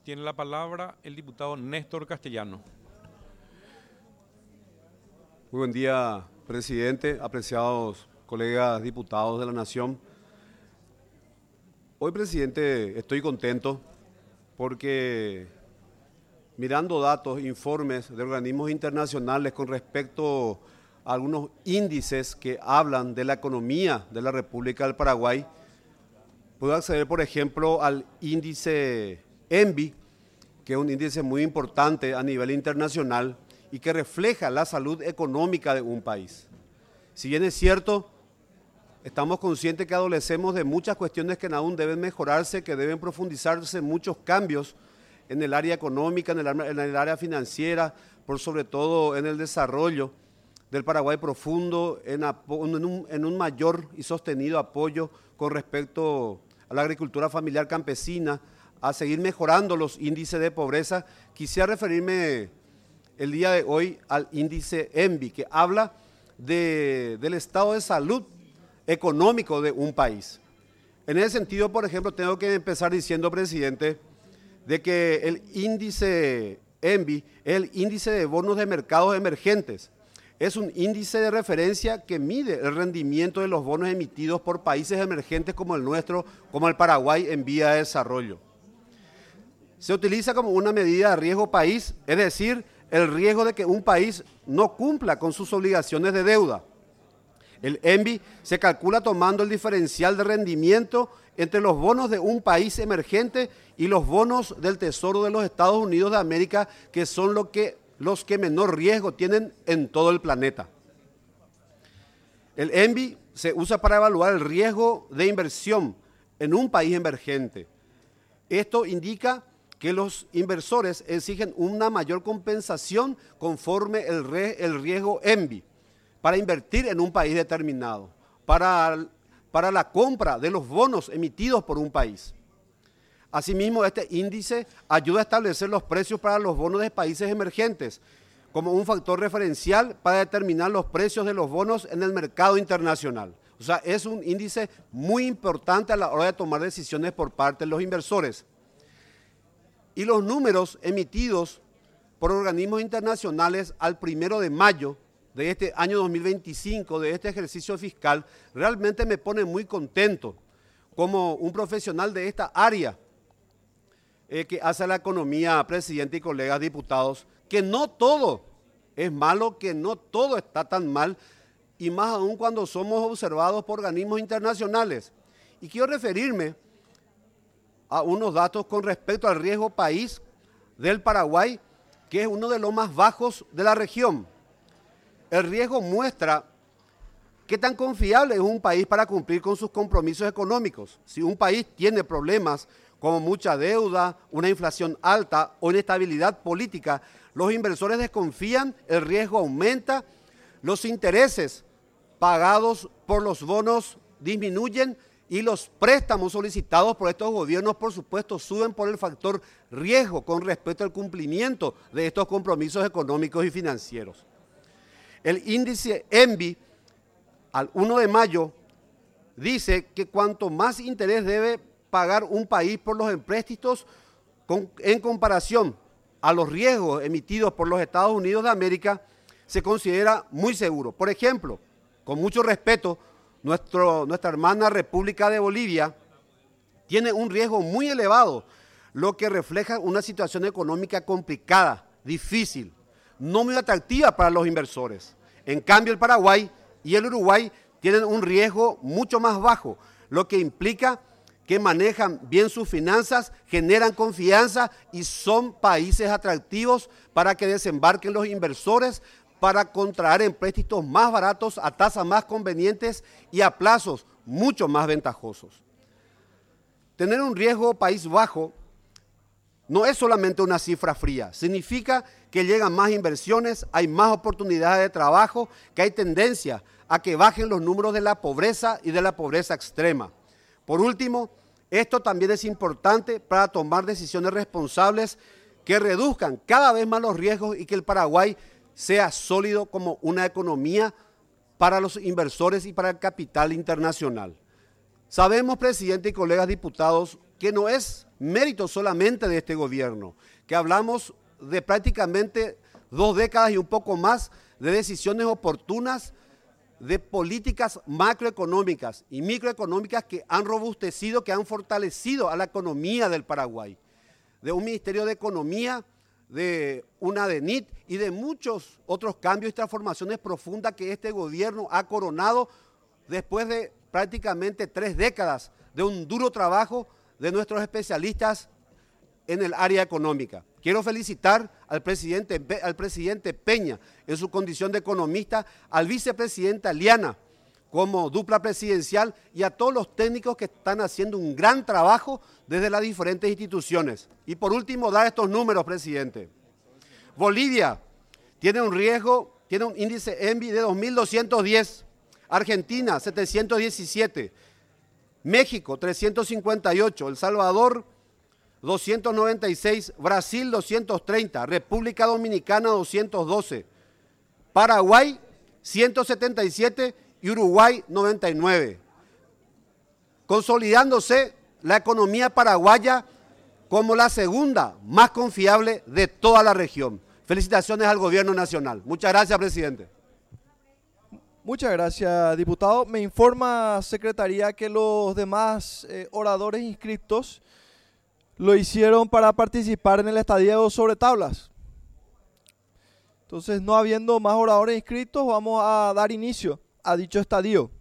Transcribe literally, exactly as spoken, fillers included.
Tiene la palabra el diputado Néstor Castellano. Muy buen día, presidente, apreciados colegas diputados de la Nación. Hoy, presidente, estoy contento porque mirando datos, informes de organismos internacionales con respecto a algunos índices que hablan de la economía de la República del Paraguay, puedo acceder, por ejemplo, al índice ENVI, que es un índice muy importante a nivel internacional y que refleja la salud económica de un país. Si bien es cierto, estamos conscientes que adolecemos de muchas cuestiones que aún deben mejorarse, que deben profundizarse muchos cambios en el área económica, en el, en el área financiera, por sobre todo en el desarrollo del Paraguay profundo, en, en, un, en un mayor y sostenido apoyo con respecto a la agricultura familiar campesina, a seguir mejorando los índices de pobreza. Quisiera referirme el día de hoy al índice ENVI, que habla de, del estado de salud económico de un país. En ese sentido, por ejemplo, tengo que empezar diciendo, presidente, de que el índice ENVI es el índice de bonos de mercados emergentes. Es un índice de referencia que mide el rendimiento de los bonos emitidos por países emergentes como el nuestro, como el Paraguay en vía de desarrollo. Se utiliza como una medida de riesgo país, es decir, el riesgo de que un país no cumpla con sus obligaciones de deuda. El ENVI se calcula tomando el diferencial de rendimiento entre los bonos de un país emergente y los bonos del Tesoro de los Estados Unidos de América, que son lo que, los que menor riesgo tienen en todo el planeta. El ENVI se usa para evaluar el riesgo de inversión en un país emergente. Esto indica que los inversores exigen una mayor compensación conforme el, re, el riesgo ENVI para invertir en un país determinado, para, para la compra de los bonos emitidos por un país. Asimismo, este índice ayuda a establecer los precios para los bonos de países emergentes como un factor referencial para determinar los precios de los bonos en el mercado internacional. O sea, es un índice muy importante a la hora de tomar decisiones por parte de los inversores. Y los números emitidos por organismos internacionales al primero de mayo de este año dos mil veinticinco, de este ejercicio fiscal, realmente me pone muy contento como un profesional de esta área eh, que hace la economía, presidente y colegas diputados, que no todo es malo, que no todo está tan mal, y más aún cuando somos observados por organismos internacionales. Y quiero referirme a unos datos con respecto al riesgo país del Paraguay, que es uno de los más bajos de la región. El riesgo muestra qué tan confiable es un país para cumplir con sus compromisos económicos. Si un país tiene problemas como mucha deuda, una inflación alta o inestabilidad política, los inversores desconfían, el riesgo aumenta, los intereses pagados por los bonos disminuyen y los préstamos solicitados por estos gobiernos, por supuesto, suben por el factor riesgo con respecto al cumplimiento de estos compromisos económicos y financieros. El índice ENVI, al primero de mayo, dice que cuanto más interés debe pagar un país por los empréstitos con, en comparación a los riesgos emitidos por los Estados Unidos de América, se considera muy seguro. Por ejemplo, con mucho respeto, Nuestro, nuestra hermana República de Bolivia tiene un riesgo muy elevado, lo que refleja una situación económica complicada, difícil, no muy atractiva para los inversores. En cambio, el Paraguay y el Uruguay tienen un riesgo mucho más bajo, lo que implica que manejan bien sus finanzas, generan confianza y son países atractivos para que desembarquen los inversores, para contraer empréstitos más baratos a tasas más convenientes y a plazos mucho más ventajosos. Tener un riesgo país bajo no es solamente una cifra fría, significa que llegan más inversiones, hay más oportunidades de trabajo, que hay tendencia a que bajen los números de la pobreza y de la pobreza extrema. Por último, esto también es importante para tomar decisiones responsables que reduzcan cada vez más los riesgos y que el Paraguay sea sólido como una economía para los inversores y para el capital internacional. Sabemos, presidente y colegas diputados, que no es mérito solamente de este gobierno, que hablamos de prácticamente dos décadas y un poco más de decisiones oportunas, de políticas macroeconómicas y microeconómicas que han robustecido, que han fortalecido a la economía del Paraguay, de un Ministerio de Economía, de una ADENIT y de muchos otros cambios y transformaciones profundas que este gobierno ha coronado después de prácticamente tres décadas de un duro trabajo de nuestros especialistas en el área económica. Quiero felicitar al presidente, al presidente Peña en su condición de economista, al vicepresidente Aliana como dupla presidencial y a todos los técnicos que están haciendo un gran trabajo desde las diferentes instituciones. Y por último, dar estos números, presidente. Bolivia tiene un riesgo, tiene un índice E N V I de dos mil doscientos diez, Argentina setecientos diecisiete, México trescientos cincuenta y ocho, El Salvador doscientos noventa y seis, Brasil doscientos treinta, República Dominicana doscientos doce, Paraguay ciento setenta y siete y Uruguay noventa y nueve. Consolidándose la economía paraguaya como la segunda más confiable de toda la región. Felicitaciones al gobierno nacional. Muchas gracias, presidente. Muchas gracias, diputado. Me informa, secretaría, que los demás eh, oradores inscritos lo hicieron para participar en el estadio sobre tablas. Entonces, no habiendo más oradores inscritos, vamos a dar inicio a dicho estadio.